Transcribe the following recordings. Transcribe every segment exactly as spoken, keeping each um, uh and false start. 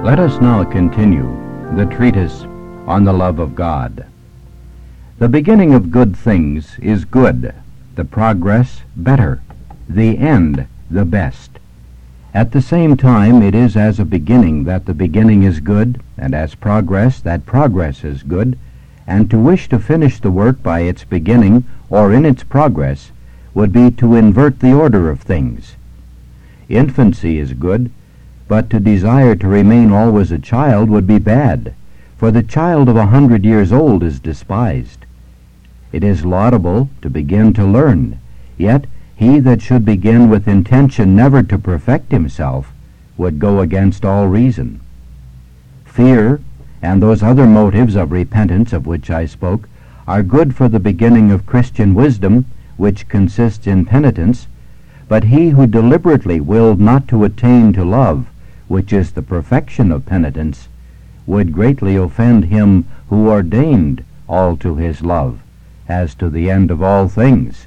Let us now continue the treatise on the love of God. The beginning of good things is good, the progress better, the end the best. At the same time, it is as a beginning that the beginning is good, and as progress that progress is good, and to wish to finish the work by its beginning or in its progress would be to invert the order of things. Infancy is good, but to desire to remain always a child would be bad, for the child of a hundred years old is despised. It is laudable to begin to learn, yet he that should begin with intention never to perfect himself would go against all reason. Fear, and those other motives of repentance of which I spoke, are good for the beginning of Christian wisdom, which consists in penitence, but he who deliberately willed not to attain to love, which is the perfection of penitence, would greatly offend him who ordained all to his love, as to the end of all things.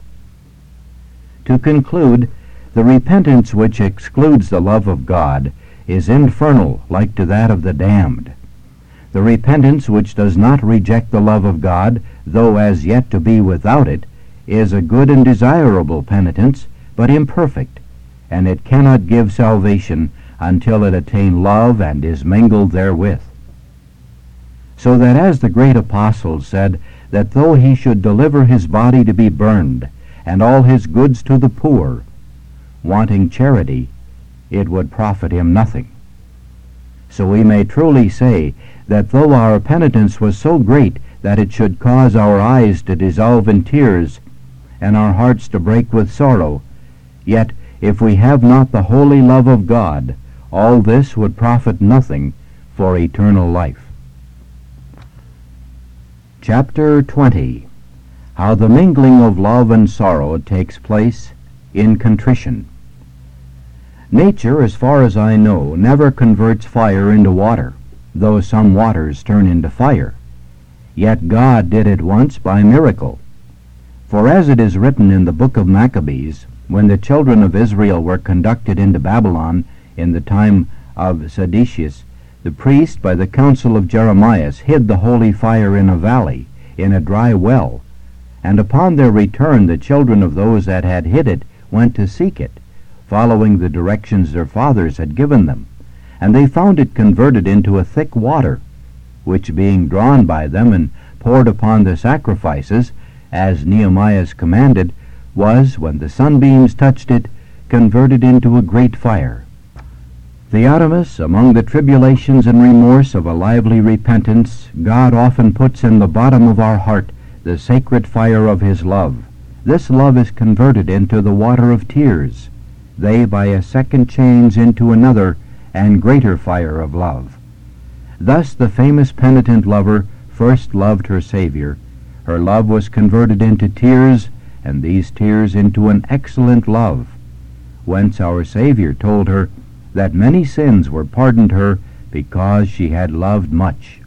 To conclude, the repentance which excludes the love of God is infernal, like to that of the damned. The repentance which does not reject the love of God, though as yet to be without it, is a good and desirable penitence, but imperfect, and it cannot give salvation until it attain love and is mingled therewith. So that as the great apostle said, that though he should deliver his body to be burned, and all his goods to the poor, wanting charity, it would profit him nothing. So we may truly say that though our penitence was so great that it should cause our eyes to dissolve in tears, and our hearts to break with sorrow, yet if we have not the holy love of God, all this would profit nothing for eternal life. Chapter twenty. How the mingling of love and sorrow takes place in contrition. Nature, as far as I know, never converts fire into water, though some waters turn into fire. Yet God did it once by miracle. For as it is written in the book of Maccabees, when the children of Israel were conducted into Babylon in the time of Sedecius, the priest, by the counsel of Jeremias, hid the holy fire in a valley, in a dry well, and upon their return the children of those that had hid it went to seek it, following the directions their fathers had given them, and they found it converted into a thick water, which being drawn by them and poured upon the sacrifices, as Nehemiah commanded, was, when the sunbeams touched it, converted into a great fire. Theotimus, among the tribulations and remorse of a lively repentance, God often puts in the bottom of our heart the sacred fire of his love. This love is converted into the water of tears, they by a second change into another and greater fire of love. Thus the famous penitent lover first loved her Savior. Her love was converted into tears, and these tears into an excellent love, whence our Savior told her that many sins were pardoned her because she had loved much.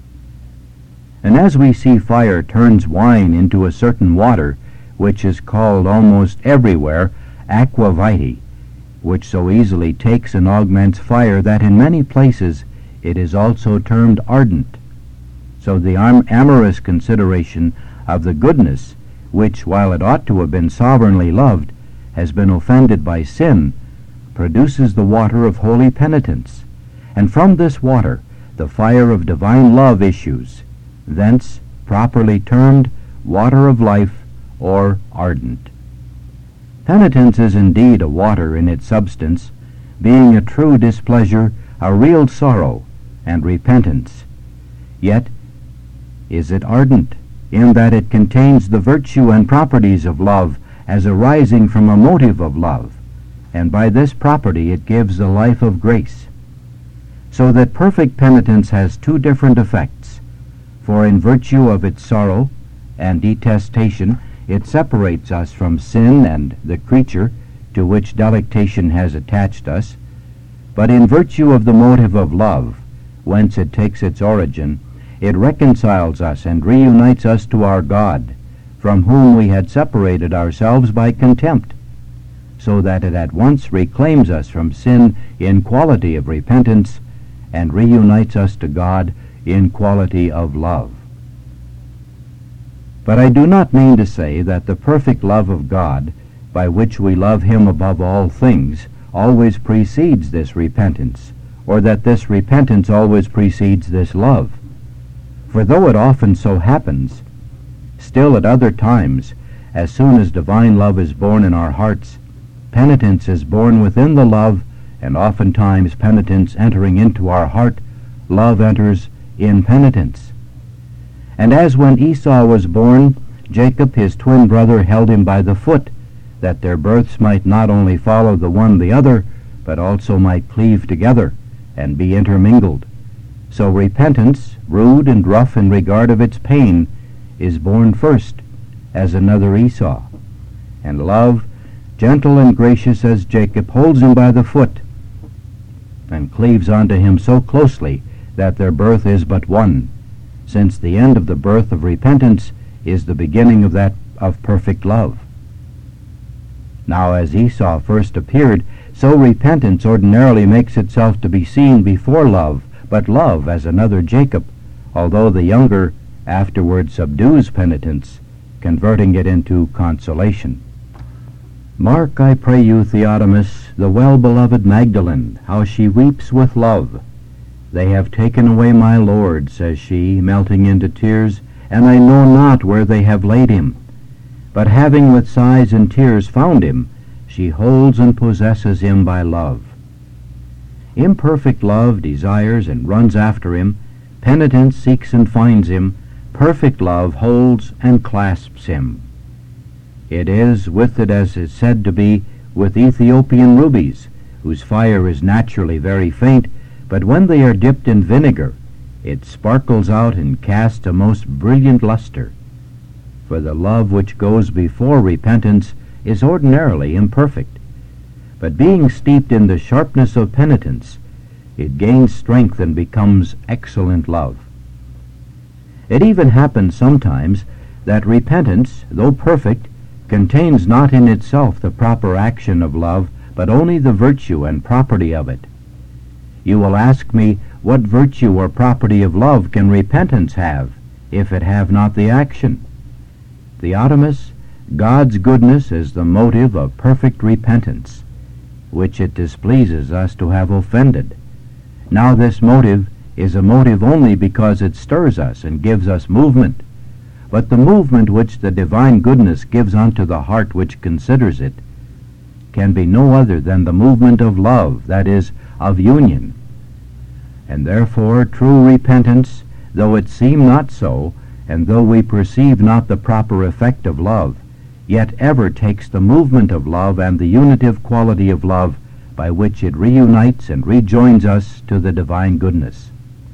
And as we see fire turns wine into a certain water, which is called almost everywhere aqua vitae, which so easily takes and augments fire that in many places it is also termed ardent, so the am- amorous consideration of the goodness, which, while it ought to have been sovereignly loved, has been offended by sin, produces the water of holy penitence, and from this water the fire of divine love issues, thence properly termed water of life or ardent. Penitence is indeed a water in its substance, being a true displeasure, a real sorrow, and repentance. Yet is it ardent, in that it contains the virtue and properties of love as arising from a motive of love, and by this property it gives the life of grace. So that perfect penitence has two different effects, for in virtue of its sorrow and detestation it separates us from sin and the creature to which delectation has attached us, but in virtue of the motive of love, whence it takes its origin, it reconciles us and reunites us to our God, from whom we had separated ourselves by contempt, so that it at once reclaims us from sin in quality of repentance, and reunites us to God in quality of love. But I do not mean to say that the perfect love of God, by which we love Him above all things, always precedes this repentance, or that this repentance always precedes this love. For though it often so happens, still at other times, as soon as divine love is born in our hearts, penitence is born within the love, and oftentimes penitence entering into our heart, love enters in penitence. And as when Esau was born, Jacob his twin brother held him by the foot, that their births might not only follow the one the other, but also might cleave together, and be intermingled. So repentance, rude and rough in regard of its pain, is born first, as another Esau. And love, gentle and gracious as Jacob, holds him by the foot, and cleaves unto him so closely that their birth is but one, since the end of the birth of repentance is the beginning of that of perfect love. Now as Esau first appeared, so repentance ordinarily makes itself to be seen before love, but love as another Jacob, although the younger afterward subdues penitence, converting it into consolation. Mark, I pray you, Theotimus, the well-beloved Magdalene, how she weeps with love. They have taken away my Lord, says she, melting into tears, and I know not where they have laid him. But having with sighs and tears found him, she holds and possesses him by love. Imperfect love desires and runs after him, penitence seeks and finds him, perfect love holds and clasps him. It is with it as is said to be with Ethiopian rubies, whose fire is naturally very faint, but when they are dipped in vinegar, it sparkles out and casts a most brilliant luster. For the love which goes before repentance is ordinarily imperfect, but being steeped in the sharpness of penitence, it gains strength and becomes excellent love. It even happens sometimes that repentance, though perfect, contains not in itself the proper action of love, but only the virtue and property of it. You will ask me, what virtue or property of love can repentance have, if it have not the action? Theotimus, God's goodness is the motive of perfect repentance, which it displeases us to have offended. Now this motive is a motive only because it stirs us and gives us movement, but the movement which the divine goodness gives unto the heart which considers it can be no other than the movement of love, that is, of union. And therefore true repentance, though it seem not so, and though we perceive not the proper effect of love, yet ever takes the movement of love and the unitive quality of love, by which it reunites and rejoins us to the divine goodness.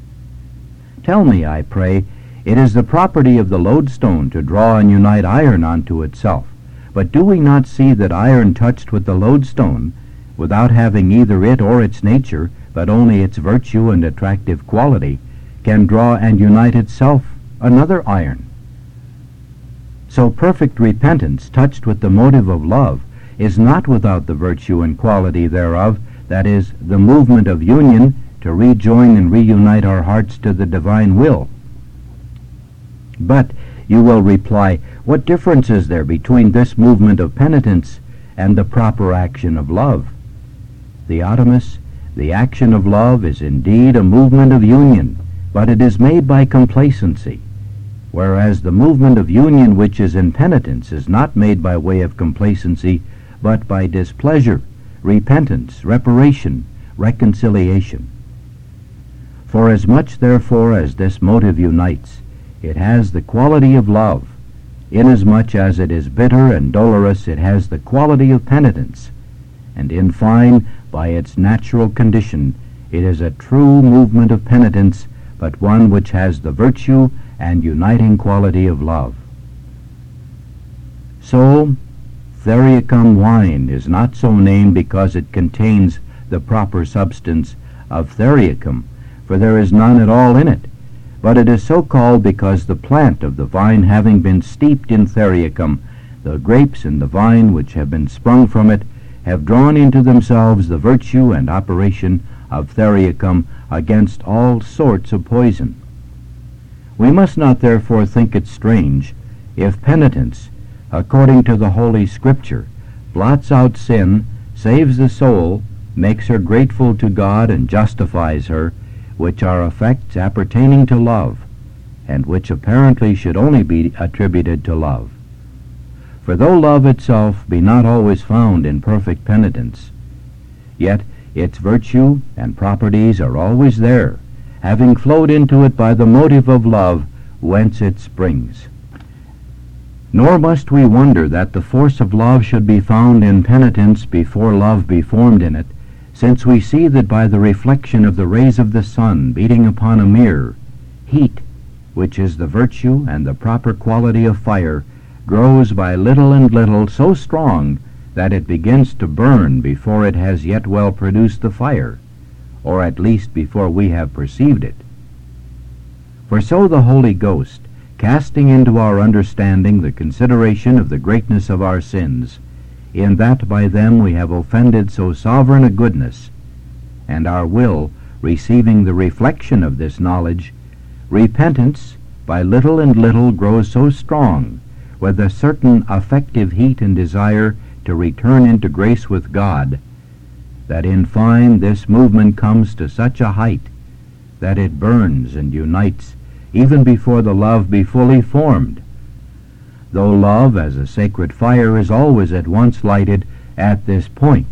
Tell me, I pray, it is the property of the lodestone to draw and unite iron unto itself, but do we not see that iron touched with the lodestone, without having either it or its nature, but only its virtue and attractive quality, can draw and unite itself another iron? So perfect repentance, touched with the motive of love, is not without the virtue and quality thereof, that is, the movement of union to rejoin and reunite our hearts to the divine will. But, you will reply, what difference is there between this movement of penitence and the proper action of love? Theotimus, the action of love is indeed a movement of union, but it is made by complacency, whereas the movement of union which is in penitence is not made by way of complacency, but by displeasure, repentance, reparation, reconciliation. For as much therefore as this motive unites, it has the quality of love. Inasmuch as it is bitter and dolorous, it has the quality of penitence. And in fine, by its natural condition, it is a true movement of penitence, but one which has the virtue and uniting quality of love. So, Theriacum wine is not so named because it contains the proper substance of theriacum, for there is none at all in it, but it is so called because the plant of the vine having been steeped in theriacum, the grapes and the vine which have been sprung from it have drawn into themselves the virtue and operation of theriacum against all sorts of poison. We must not therefore think it strange if penitence, according to the Holy Scripture, blots out sin, saves the soul, makes her grateful to God, and justifies her, which are effects appertaining to love, and which apparently should only be attributed to love. For though love itself be not always found in perfect penitence, yet its virtue and properties are always there, having flowed into it by the motive of love, whence it springs. Nor must we wonder that the force of love should be found in penitence before love be formed in it, since we see that by the reflection of the rays of the sun beating upon a mirror, heat, which is the virtue and the proper quality of fire, grows by little and little so strong that it begins to burn before it has yet well produced the fire, or at least before we have perceived it. For so the Holy Ghost, casting into our understanding the consideration of the greatness of our sins, in that by them we have offended so sovereign a goodness, and our will, receiving the reflection of this knowledge, repentance by little and little grows so strong, with a certain affective heat and desire to return into grace with God, that in fine this movement comes to such a height that it burns and unites even before the love be fully formed, though love as a sacred fire is always at once lighted at this point,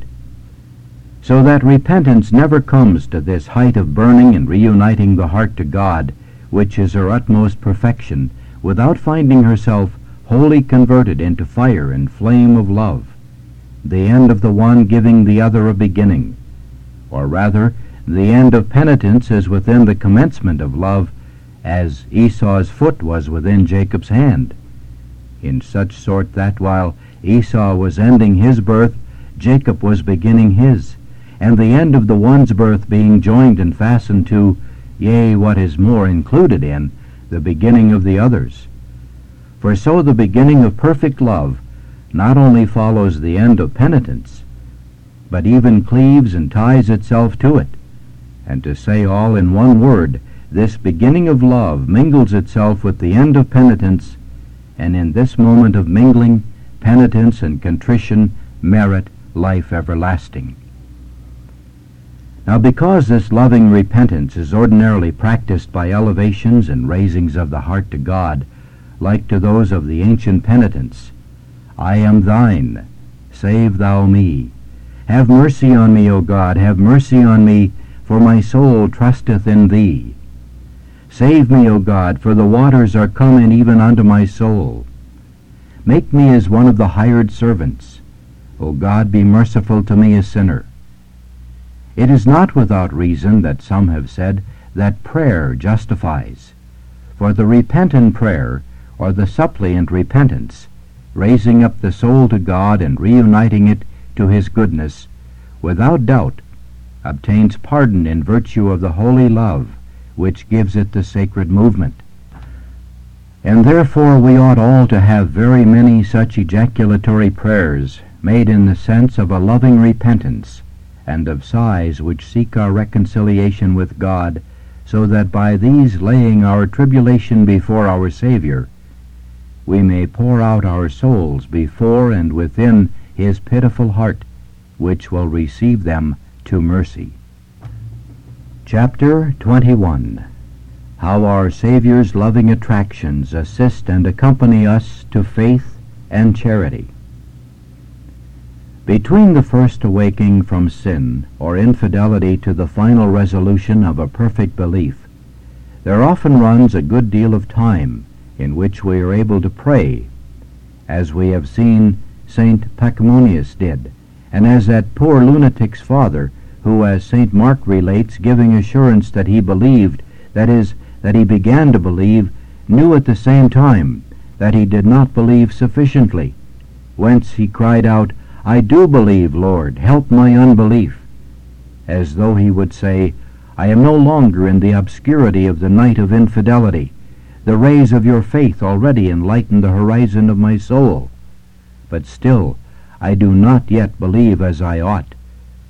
so that repentance never comes to this height of burning and reuniting the heart to God, which is her utmost perfection, without finding herself wholly converted into fire and flame of love, the end of the one giving the other a beginning, or rather the end of penitence is within the commencement of love, as Esau's foot was within Jacob's hand, in such sort that while Esau was ending his birth, Jacob was beginning his, and the end of the one's birth being joined and fastened to, yea, what is more, included in, the beginning of the other's. For so the beginning of perfect love not only follows the end of penitence, but even cleaves and ties itself to it, and to say all in one word, this beginning of love mingles itself with the end of penitence, and in this moment of mingling, penitence and contrition merit life everlasting. Now because this loving repentance is ordinarily practiced by elevations and raisings of the heart to God, like to those of the ancient penitents, I am thine, save thou me. Have mercy on me, O God, have mercy on me, for my soul trusteth in thee. Save me, O God, for the waters are come in even unto my soul. Make me as one of the hired servants. O God, be merciful to me a sinner. It is not without reason that some have said that prayer justifies. For the repentant prayer, or the suppliant repentance, raising up the soul to God and reuniting it to his goodness, without doubt obtains pardon in virtue of the holy love which gives it the sacred movement. And therefore we ought all to have very many such ejaculatory prayers made in the sense of a loving repentance, and of sighs which seek our reconciliation with God, so that by these laying our tribulation before our Savior, we may pour out our souls before and within his pitiful heart, which will receive them to mercy. Chapter twenty-one. How our Saviour's loving attractions assist and accompany us to faith and charity. Between the first awaking from sin or infidelity to the final resolution of a perfect belief, there often runs a good deal of time in which we are able to pray, as we have seen Saint Pachymunius did, and as that poor lunatic's father, who, as Saint Mark relates, giving assurance that he believed, that is, that he began to believe, knew at the same time that he did not believe sufficiently, whence he cried out, I do believe, Lord, help my unbelief, as though he would say, I am no longer in the obscurity of the night of infidelity. The rays of your faith already enlighten the horizon of my soul, but still I do not yet believe as I ought.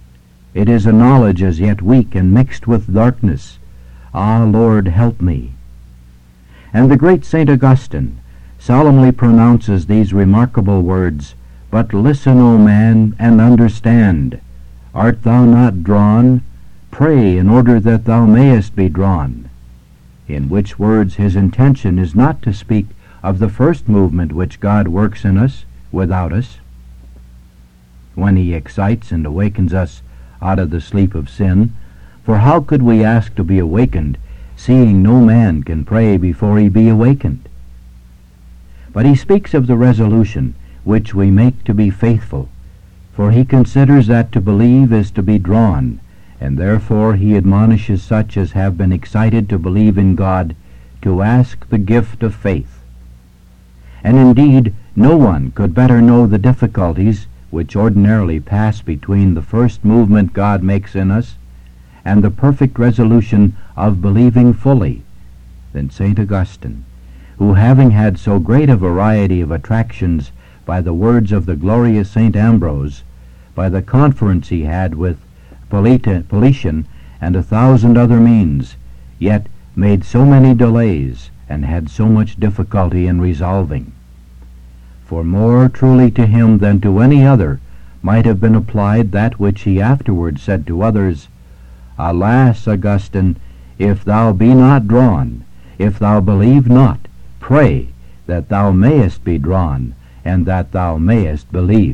It is a knowledge as yet weak and mixed with darkness. Ah, Lord, help me. And the great Saint Augustine solemnly pronounces these remarkable words, "But listen, O man, and understand. Art thou not drawn? Pray in order that thou mayest be drawn." In which words his intention is not to speak of the first movement which God works in us, without us, when he excites and awakens us out of the sleep of sin. For how could we ask to be awakened, seeing no man can pray before he be awakened? But he speaks of the resolution which we make to be faithful, for he considers that to believe is to be drawn, and therefore he admonishes such as have been excited to believe in God to ask the gift of faith. And indeed, no one could better know the difficulties which ordinarily pass between the first movement God makes in us and the perfect resolution of believing fully than Saint Augustine, who, having had so great a variety of attractions by the words of the glorious Saint Ambrose, by the conference he had with Politian, and a thousand other means, yet made so many delays, and had so much difficulty in resolving. For more truly to him than to any other might have been applied that which he afterwards said to others, "Alas, Augustine, if thou be not drawn, if thou believe not, pray that thou mayest be drawn, and that thou mayest believe."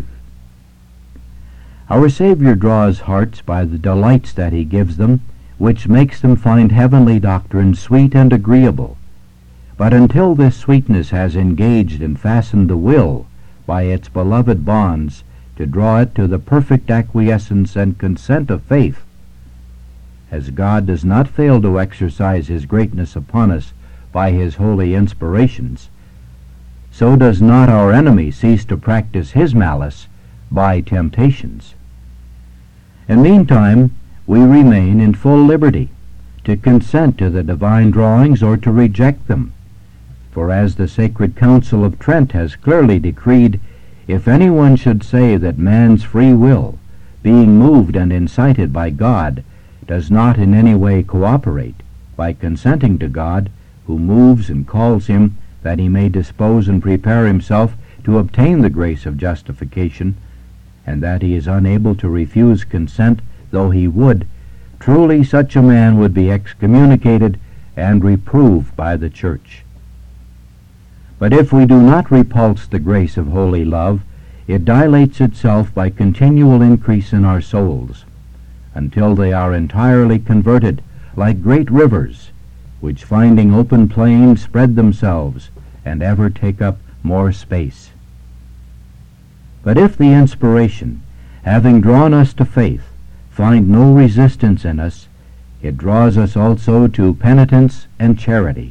Our Savior draws hearts by the delights that he gives them, which makes them find heavenly doctrine sweet and agreeable. But until this sweetness has engaged and fastened the will by its beloved bonds to draw it to the perfect acquiescence and consent of faith, as God does not fail to exercise his greatness upon us by his holy inspirations, so does not our enemy cease to practice his malice by temptations. And meantime we remain in full liberty to consent to the divine drawings or to reject them. For as the Sacred Council of Trent has clearly decreed, if anyone should say that man's free will, being moved and incited by God, does not in any way cooperate by consenting to God, who moves and calls him that he may dispose and prepare himself to obtain the grace of justification, and that he is unable to refuse consent though he would, truly such a man would be excommunicated and reproved by the Church. But if we do not repulse the grace of holy love, it dilates itself by continual increase in our souls, until they are entirely converted, like great rivers, which finding open plains spread themselves, and ever take up more space. But if the inspiration, having drawn us to faith, find no resistance in us, it draws us also to penitence and charity.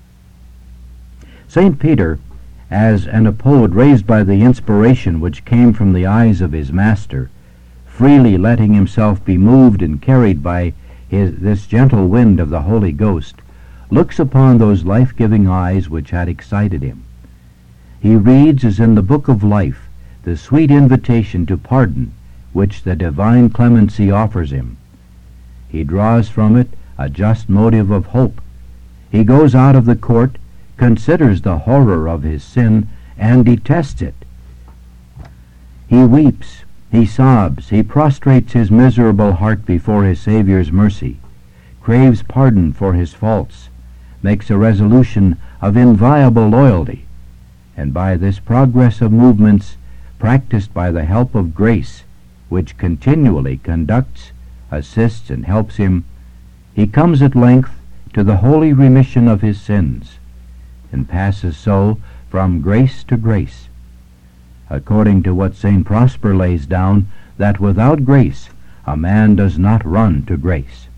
Saint Peter, as an apode raised by the inspiration which came from the eyes of his Master, freely letting himself be moved and carried by his, this gentle wind of the Holy Ghost, looks upon those life-giving eyes which had excited him. He reads, as in the book of life, the sweet invitation to pardon which the divine clemency offers him. He draws from it a just motive of hope. He goes out of the court, considers the horror of his sin, and detests it. He weeps, he sobs, he prostrates his miserable heart before his Saviour's mercy, craves pardon for his faults, makes a resolution of inviolable loyalty, and by this progress of movements practiced by the help of grace, which continually conducts, assists, and helps him, he comes at length to the holy remission of his sins, and passes so from grace to grace, according to what Saint Prosper lays down, that without grace a man does not run to grace.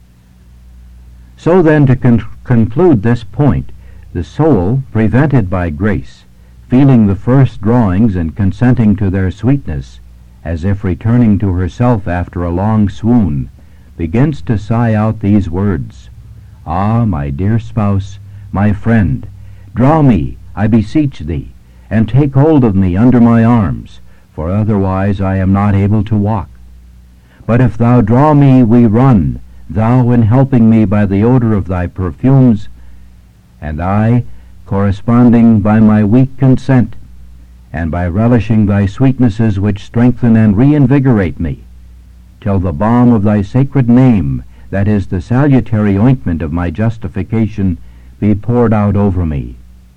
So then, to con- conclude this point, the soul, prevented by grace, feeling the first drawings and consenting to their sweetness, as if returning to herself after a long swoon, begins to sigh out these words, "Ah, my dear spouse, my friend, draw me, I beseech thee, and take hold of me under my arms, for otherwise I am not able to walk. But if thou draw me, we run, thou in helping me by the odor of thy perfumes, and I, corresponding by my weak consent, and by relishing thy sweetnesses which strengthen and reinvigorate me, till the balm of thy sacred name, that is the salutary ointment of my justification, be poured out over me.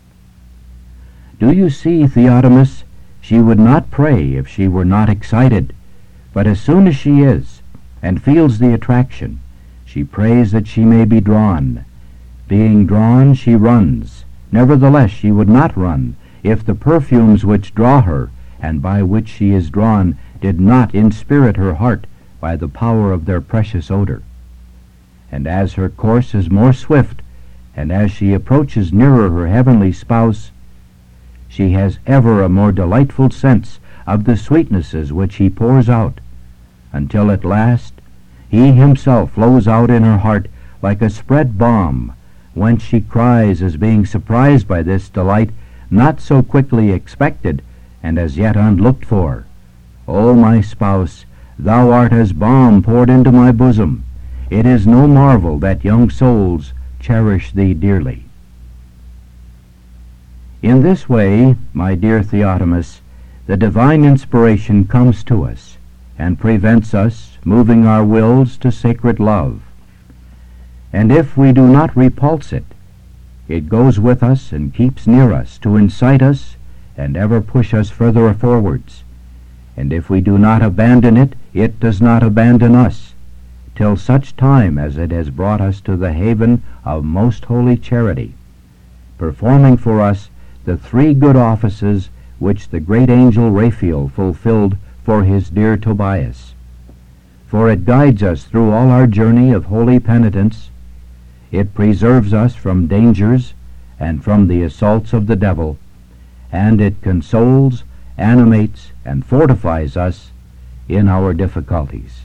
Do you see, Theotimus, she would not pray if she were not excited, but as soon as she is, and feels the attraction, she prays that she may be drawn. Being drawn, she runs. Nevertheless, she would not run, if the perfumes which draw her, and by which she is drawn, did not inspirit her heart by the power of their precious odor. And as her course is more swift, and as she approaches nearer her heavenly spouse, she has ever a more delightful sense of the sweetnesses which he pours out, until at last he himself flows out in her heart like a spread balm, whence she cries as being surprised by this delight, not so quickly expected, and as yet unlooked for. O my spouse, thou art as balm poured into my bosom. It is no marvel that young souls cherish thee dearly. In this way, my dear Theotimus, the divine inspiration comes to us, and prevents us moving our wills to sacred love. And if we do not repulse it, it goes with us and keeps near us to incite us and ever push us further forwards. And if we do not abandon it, it does not abandon us, till such time as it has brought us to the haven of most holy charity, performing for us the three good offices which the great angel Raphael fulfilled for his dear Tobias. For it guides us through all our journey of holy penitence, it preserves us from dangers and from the assaults of the devil, and it consoles, animates, and fortifies us in our difficulties.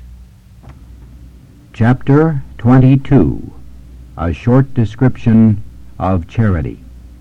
Chapter twenty-two. A short description of charity.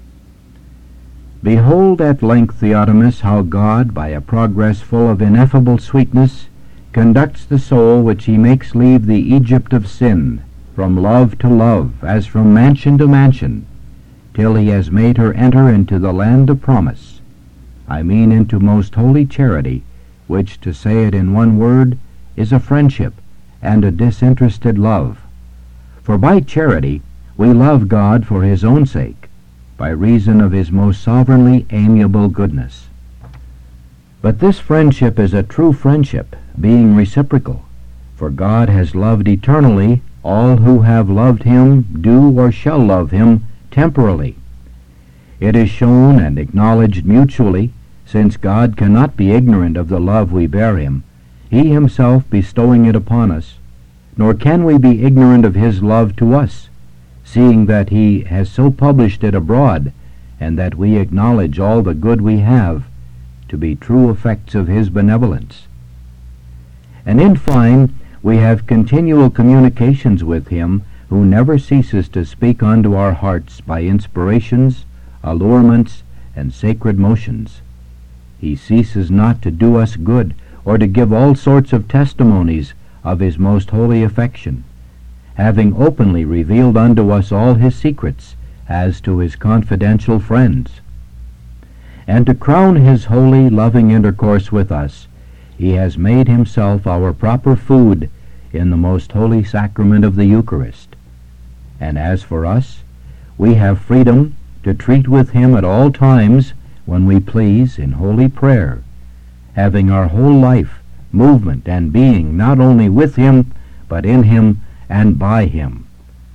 Behold at length, Theotimus, how God, by a progress full of ineffable sweetness, conducts the soul which he makes leave the Egypt of sin, from love to love, as from mansion to mansion, till he has made her enter into the land of promise. I mean into most holy charity, which, to say it in one word, is a friendship and a disinterested love. For by charity we love God for his own sake, by reason of his most sovereignly amiable goodness. But this friendship is a true friendship, being reciprocal, for God has loved eternally all who have loved him, do or shall love him temporally. It is shown and acknowledged mutually, since God cannot be ignorant of the love we bear him, he himself bestowing it upon us, nor can we be ignorant of his love to us, seeing that he has so published it abroad, and that we acknowledge all the good we have to be true effects of his benevolence. And in fine, we have continual communications with him, who never ceases to speak unto our hearts by inspirations, allurements, and sacred motions. He ceases not to do us good, or to give all sorts of testimonies of his most holy affection, having openly revealed unto us all his secrets, as to his confidential friends. And to crown his holy, loving intercourse with us, he has made himself our proper food in the most holy sacrament of the Eucharist. And as for us, we have freedom to treat with him at all times, when we please, in holy prayer, having our whole life, movement, and being not only with him, but in him and by him.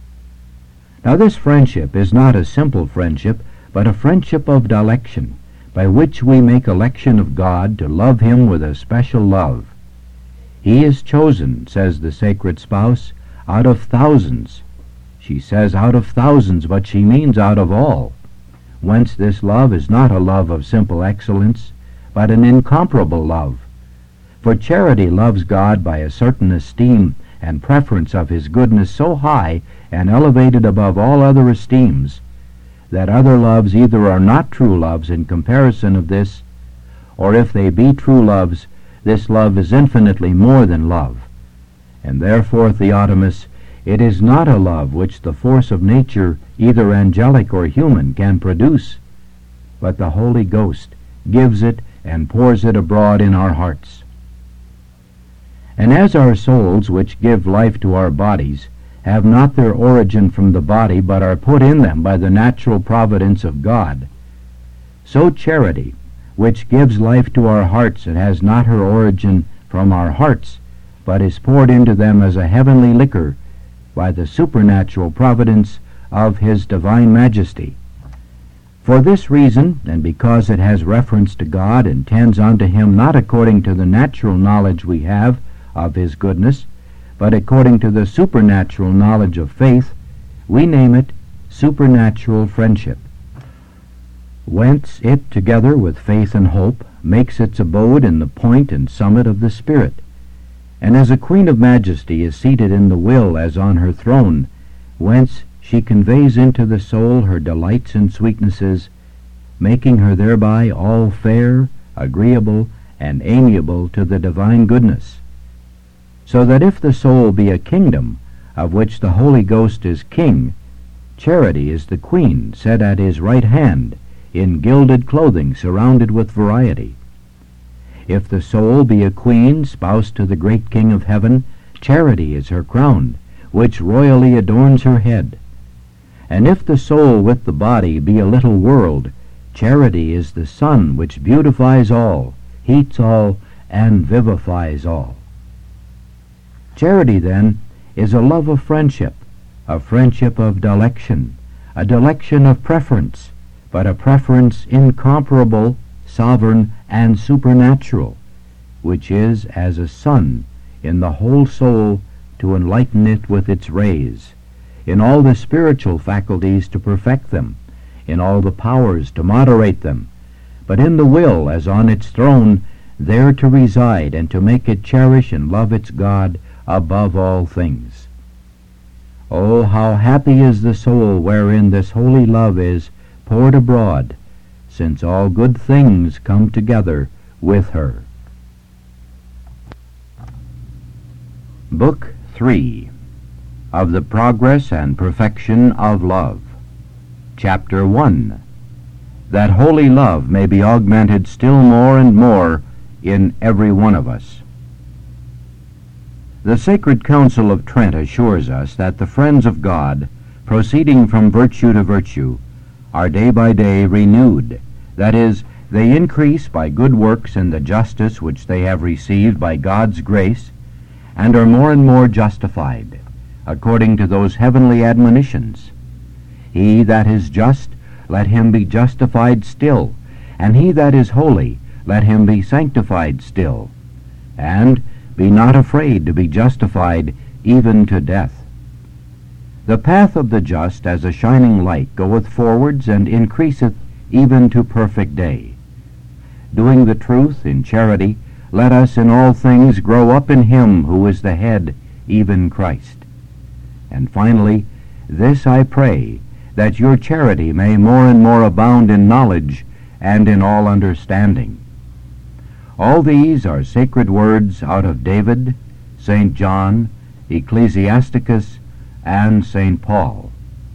Now this friendship is not a simple friendship, but a friendship of dilection, by which we make election of God to love him with a special love. He is chosen, says the sacred spouse, out of thousands. She says out of thousands, but she means out of all. Whence this love is not a love of simple excellence, but an incomparable love. For charity loves God by a certain esteem and preference of his goodness so high and elevated above all other esteems, that other loves either are not true loves in comparison of this, or if they be true loves, this love is infinitely more than love, And therefore, Theotimus, it is not a love which the force of nature, either angelic or human, can produce, but the Holy Ghost gives it and pours it abroad in our hearts. And as our souls, which give life to our bodies, have not their origin from the body, but are put in them by the natural providence of God, so charity, which gives life to our hearts and has not her origin from our hearts, but is poured into them as a heavenly liquor by the supernatural providence of His divine majesty. For this reason, and because it has reference to God and tends unto Him not according to the natural knowledge we have of His goodness, but according to the supernatural knowledge of faith, we name it supernatural friendship. Whence it, together with faith and hope, makes its abode in the point and summit of the Spirit, and as a Queen of Majesty is seated in the will as on her throne, whence she conveys into the soul her delights and sweetnesses, making her thereby all fair, agreeable, and amiable to the divine goodness. So that if the soul be a kingdom, of which the Holy Ghost is king, charity is the queen set at his right hand, in gilded clothing surrounded with variety. If the soul be a queen spoused to the great King of heaven, charity is her crown, which royally adorns her head. And if the soul with the body be a little world, charity is the sun which beautifies all, heats all, and vivifies all. Charity, then, is a love of friendship, a friendship of dilection, a dilection of preference, but a preference incomparable, sovereign, and supernatural, which is as a sun in the whole soul to enlighten it with its rays, in all the spiritual faculties to perfect them, in all the powers to moderate them, but in the will as on its throne, there to reside and to make it cherish and love its God above all things. Oh, how happy is the soul wherein this holy love is poured abroad, since all good things come together with her. Book three of the Progress and Perfection of Love. Chapter one. That holy love may be augmented still more and more in every one of us. The Sacred Council of Trent assures us that the friends of God, proceeding from virtue to virtue, are day by day renewed. That is, they increase by good works in the justice which they have received by God's grace, and are more and more justified, according to those heavenly admonitions. He that is just, let him be justified still, and he that is holy, let him be sanctified still. And be not afraid to be justified even to death. The path of the just as a shining light goeth forwards and increaseth even to perfect day. Doing the truth in charity, let us in all things grow up in Him who is the head, even Christ. And finally, this I pray, that your charity may more and more abound in knowledge and in all understanding. All these are sacred words out of David, Saint John, Ecclesiasticus, and Saint Paul.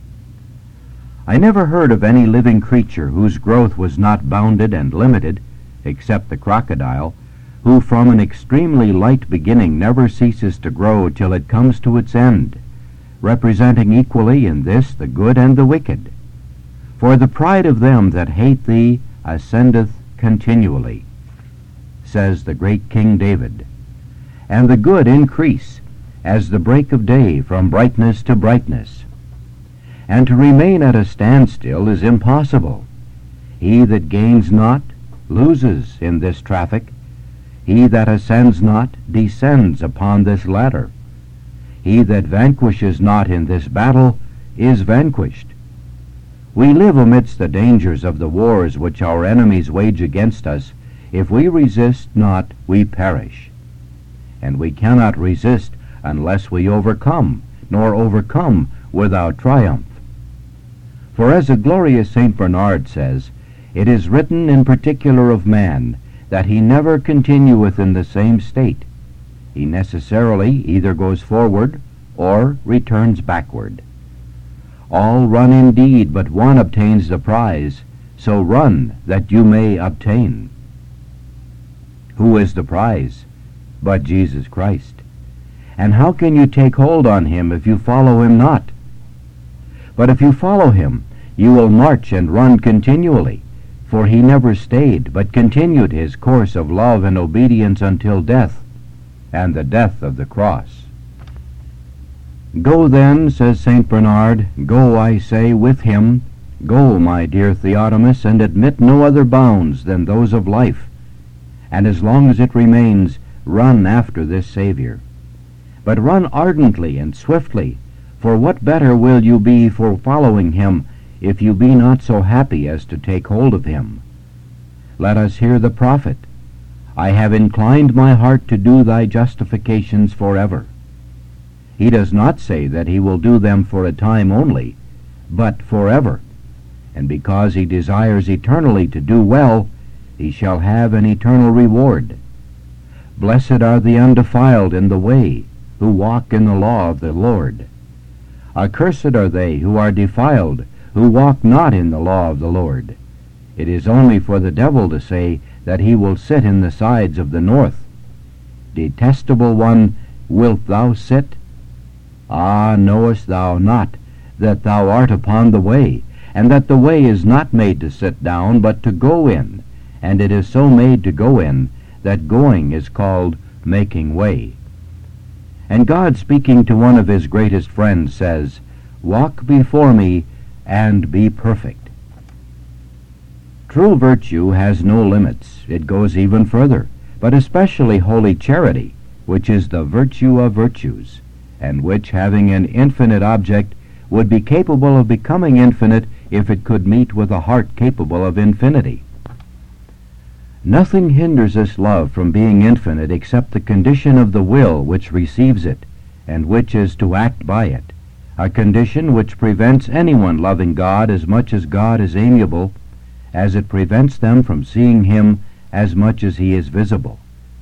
I never heard of any living creature whose growth was not bounded and limited, except the crocodile, who from an extremely light beginning never ceases to grow till it comes to its end, representing equally in this the good and the wicked. For the pride of them that hate thee ascendeth continually, says the great King David, and the good increase as the break of day from brightness to brightness. And to remain at a standstill is impossible. He that gains not loses in this traffic. He that ascends not descends upon this ladder. He that vanquishes not in this battle is vanquished. We live amidst the dangers of the wars which our enemies wage against us. If we resist not, we perish. And we cannot resist unless we overcome, nor overcome without triumph. For as a glorious Saint Bernard says, it is written in particular of man, that he never continueth in the same state, he necessarily either goes forward or returns backward. All run indeed, but one obtains the prize, so run that you may obtain. Who is the prize? But Jesus Christ. And how can you take hold on him if you follow him not? But if you follow him, you will march and run continually, for he never stayed, but continued his course of love and obedience until death, and the death of the cross. Go then, says Saint Bernard, go, I say, with him. Go, my dear Theotimus, and admit no other bounds than those of life, and as long as it remains, run after this Savior. But run ardently and swiftly, for what better will you be for following him, if you be not so happy as to take hold of him? Let us hear the prophet, I have inclined my heart to do thy justifications forever. He does not say that he will do them for a time only, but forever. And because he desires eternally to do well, he shall have an eternal reward. Blessed are the undefiled in the way, who walk in the law of the Lord. Accursed are they who are defiled, who walk not in the law of the Lord. It is only for the devil to say that he will sit in the sides of the north. Detestable one, wilt thou sit? Ah, knowest thou not that thou art upon the way, and that the way is not made to sit down, but to go in, and it is so made to go in, that going is called making way. And God, speaking to one of his greatest friends, says, Walk before me, and be perfect. True virtue has no limits. It goes even further, but especially holy charity, which is the virtue of virtues, and which, having an infinite object, would be capable of becoming infinite if it could meet with a heart capable of infinity. Nothing hinders this love from being infinite except the condition of the will which receives it, and which is to act by it, a condition which prevents anyone loving God as much as God is amiable, as it prevents them from seeing him as much as he is visible.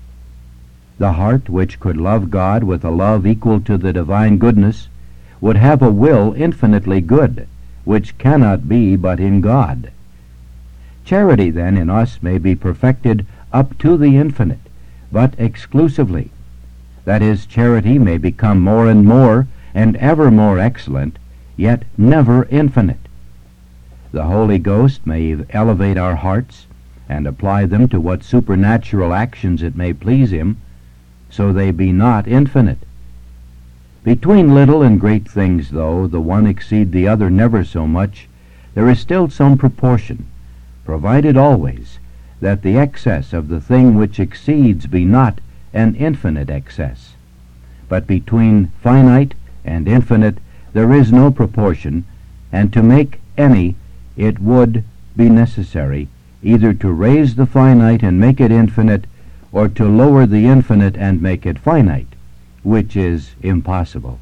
The heart which could love God with a love equal to the divine goodness would have a will infinitely good, which cannot be but in God. Charity, then, in us may be perfected up to the infinite, but exclusively. That is, charity may become more and more and ever more excellent, yet never infinite. The Holy Ghost may elevate our hearts and apply them to what supernatural actions it may please him, so they be not infinite. Between little and great things, though the one exceed the other never so much, there is still some proportion, provided always that the excess of the thing which exceeds be not an infinite excess. But between finite and infinite there is no proportion, and to make any it would be necessary either to raise the finite and make it infinite, or to lower the infinite and make it finite, which is impossible.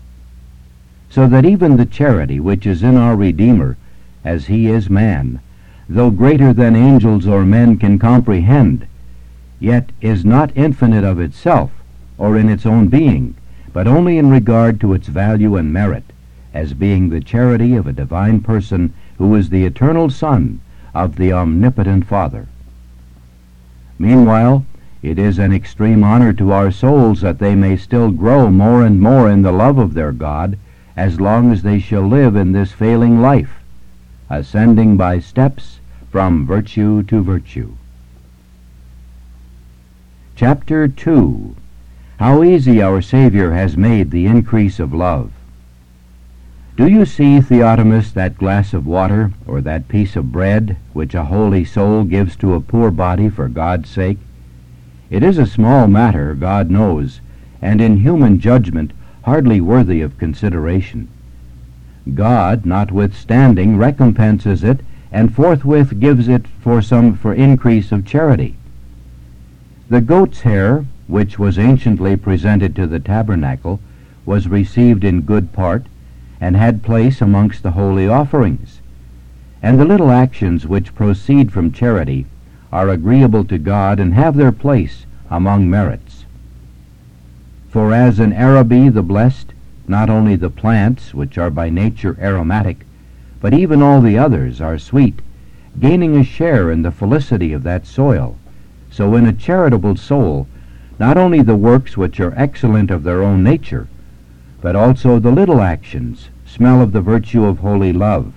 So that even the charity which is in our Redeemer, as he is man, though greater than angels or men can comprehend, yet is not infinite of itself, or in its own being, but only in regard to its value and merit, as being the charity of a divine person who is the eternal Son of the omnipotent Father. Meanwhile, it is an extreme honor to our souls that they may still grow more and more in the love of their God, as long as they shall live in this failing life, ascending by steps from virtue to virtue. Chapter two. How easy our Savior has made the increase of love. Do you see, Theotimus, that glass of water, or that piece of bread, which a holy soul gives to a poor body for God's sake? It is a small matter, God knows, and in human judgment hardly worthy of consideration. God, notwithstanding, recompenses it, and forthwith gives it for some for increase of charity. The goat's hair, which was anciently presented to the tabernacle, was received in good part, and had place amongst the holy offerings. And the little actions which proceed from charity are agreeable to God and have their place among merits. For as in Araby the blessed, not only the plants, which are by nature aromatic, but even all the others are sweet, gaining a share in the felicity of that soil, so in a charitable soul, not only the works which are excellent of their own nature, but also the little actions smell of the virtue of holy love,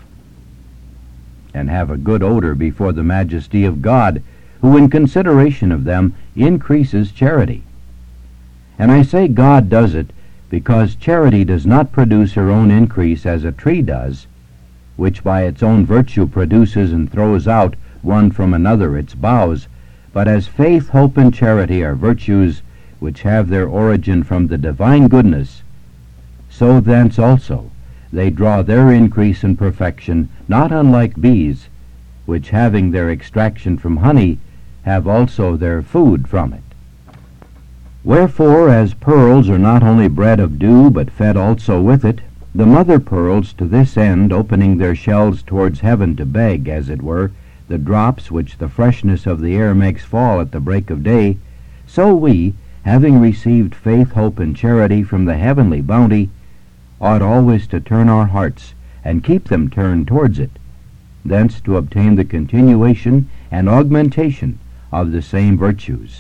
and have a good odor before the majesty of God, who in consideration of them increases charity. And I say God does it, because charity does not produce her own increase as a tree does, which by its own virtue produces and throws out one from another its boughs, but as faith, hope, and charity are virtues which have their origin from the divine goodness, so thence also they draw their increase and perfection, not unlike bees, which having their extraction from honey, have also their food from it. Wherefore, as pearls are not only bred of dew, but fed also with it, the mother pearls to this end, opening their shells towards heaven to beg, as it were, the drops which the freshness of the air makes fall at the break of day, so we, having received faith, hope, and charity from the heavenly bounty, ought always to turn our hearts, and keep them turned towards it, thence to obtain the continuation and augmentation of the same virtues.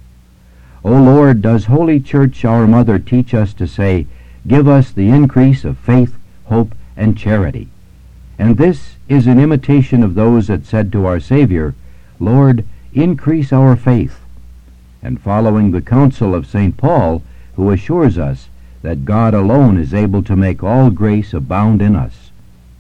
O Lord, does Holy Church our Mother teach us to say, give us the increase of faith, hope, and charity? And this is an imitation of those that said to our Savior, Lord, increase our faith, and following the counsel of Saint Paul, who assures us that God alone is able to make all grace abound in us.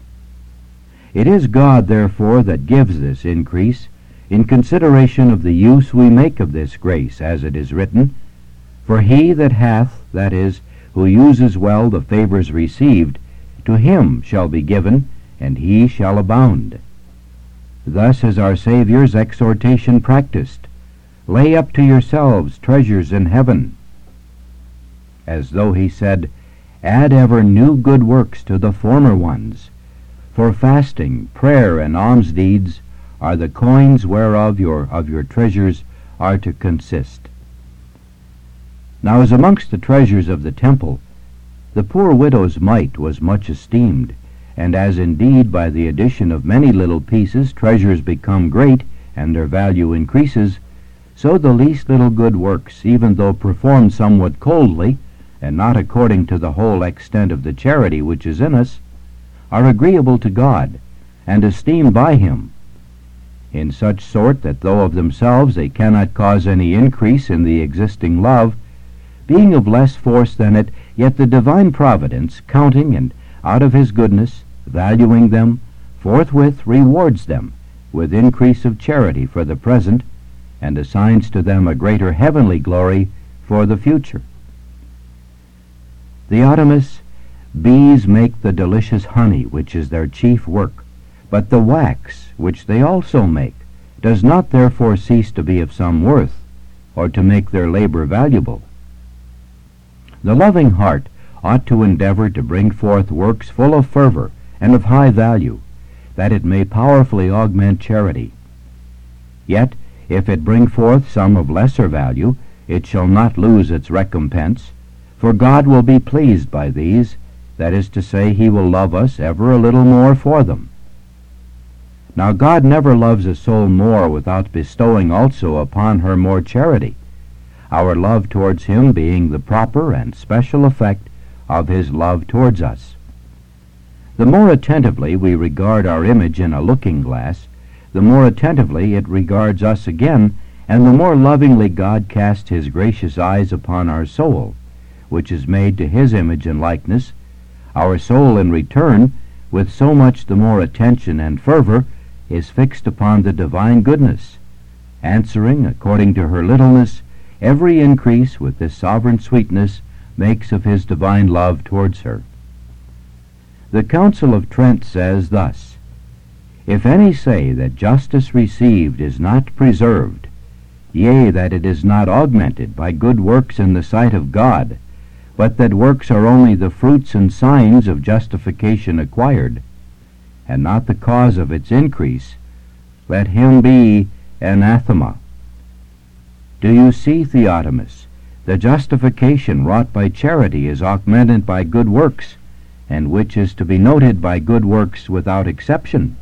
It is God, therefore, that gives this increase, in consideration of the use we make of this grace, as it is written, For he that hath, that is, who uses well the favors received, to him shall be given, and he shall abound. Thus is our Saviour's exhortation practiced, Lay up to yourselves treasures in heaven, as though he said, Add ever new good works to the former ones, for fasting, prayer, and alms deeds are the coins whereof your of your treasures are to consist. Now as amongst the treasures of the temple, the poor widow's mite was much esteemed, and as indeed by the addition of many little pieces treasures become great, and their value increases, so the least little good works, even though performed somewhat coldly, and not according to the whole extent of the charity which is in us, are agreeable to God, and esteemed by him, in such sort that though of themselves they cannot cause any increase in the existing love, being of less force than it, yet the divine providence, counting and out of his goodness, valuing them, forthwith rewards them with increase of charity for the present, and assigns to them a greater heavenly glory for the future. Theotimus, bees make the delicious honey, which is their chief work, but the wax, which they also make, does not therefore cease to be of some worth, or to make their labor valuable. The loving heart ought to endeavor to bring forth works full of fervor and of high value, that it may powerfully augment charity. Yet, if it bring forth some of lesser value, it shall not lose its recompense, for God will be pleased by these, that is to say, he will love us ever a little more for them. Now God never loves a soul more without bestowing also upon her more charity, our love towards him being the proper and special effect of his love towards us. The more attentively we regard our image in a looking-glass, the more attentively it regards us again, and the more lovingly God casts his gracious eyes upon our soul, which is made to his image and likeness, our soul in return, with so much the more attention and fervor, is fixed upon the divine goodness, answering, according to her littleness, every increase with this sovereign sweetness makes of his divine love towards her. The Council of Trent says thus, If any say that justice received is not preserved, yea, that it is not augmented by good works in the sight of God, but that works are only the fruits and signs of justification acquired, and not the cause of its increase, let him be anathema. Do you see, Theotimus, The justification wrought by charity is augmented by good works, and which is to be noted by good works without exception.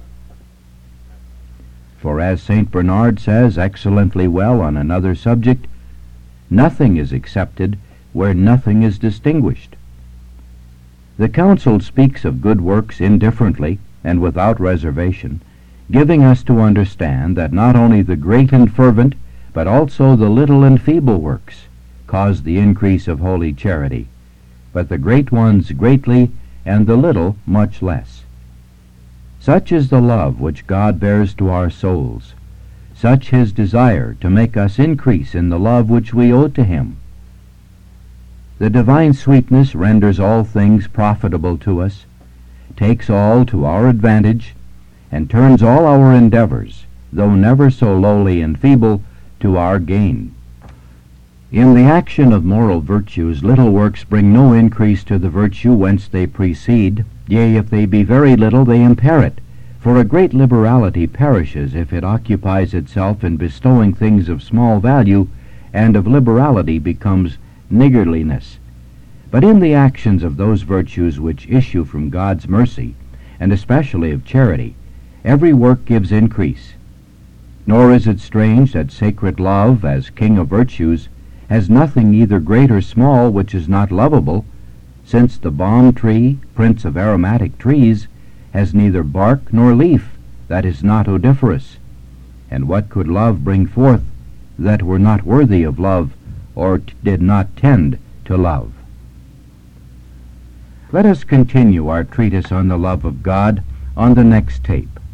For as Saint Bernard says excellently well on another subject, nothing is accepted where nothing is distinguished. The Council speaks of good works indifferently and without reservation, giving us to understand that not only the great and fervent, but also the little and feeble works cause the increase of holy charity, but the great ones greatly, and the little much less. Such is the love which God bears to our souls, such his desire to make us increase in the love which we owe to him. The divine sweetness renders all things profitable to us, takes all to our advantage, and turns all our endeavors, though never so lowly and feeble, to our gain. In the action of moral virtues, little works bring no increase to the virtue whence they proceed, yea, if they be very little, they impair it. For a great liberality perishes if it occupies itself in bestowing things of small value, and of liberality becomes niggardliness. But in the actions of those virtues which issue from God's mercy, and especially of charity, every work gives increase. Nor is it strange that sacred love, as king of virtues, has nothing either great or small which is not lovable, since the balm tree, prince of aromatic trees, has neither bark nor leaf that is not odoriferous. And what could love bring forth that were not worthy of love, or t- did not tend to love? Let us continue our treatise on the love of God on the next tape.